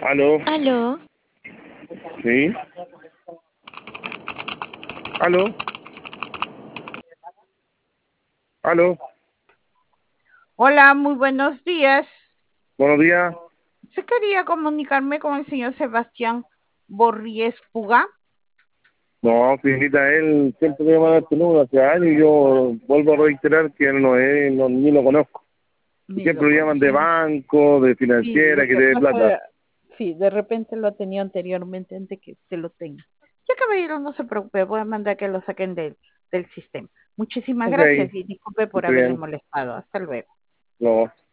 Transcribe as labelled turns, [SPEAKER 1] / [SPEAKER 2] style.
[SPEAKER 1] Aló,
[SPEAKER 2] Aló,
[SPEAKER 1] sí, aló, aló,
[SPEAKER 3] Hola, muy buenos días.
[SPEAKER 1] buenos días.
[SPEAKER 3] Se quería comunicarme con el señor Sebastián Borries Puga.
[SPEAKER 1] No, señorita, él siempre me llama a este número hace años y yo vuelvo a reiterar que él no es, ni lo conozco. Y
[SPEAKER 3] Ni lo
[SPEAKER 1] siempre lo llaman de
[SPEAKER 3] conoce.
[SPEAKER 1] banco, de
[SPEAKER 3] Sí,
[SPEAKER 1] financiera,
[SPEAKER 3] lo
[SPEAKER 1] que
[SPEAKER 3] que
[SPEAKER 1] debe plata.
[SPEAKER 3] pasa, sí, de repente lo tenía anteriormente antes que usted lo tenga. Ya caballero, no se preocupe, voy a mandar que lo saquen del sistema. Muchísimas
[SPEAKER 1] Ok,
[SPEAKER 3] gracias y disculpe por
[SPEAKER 1] está
[SPEAKER 3] haberle
[SPEAKER 1] bien,
[SPEAKER 3] molestado. Hasta luego.
[SPEAKER 1] no.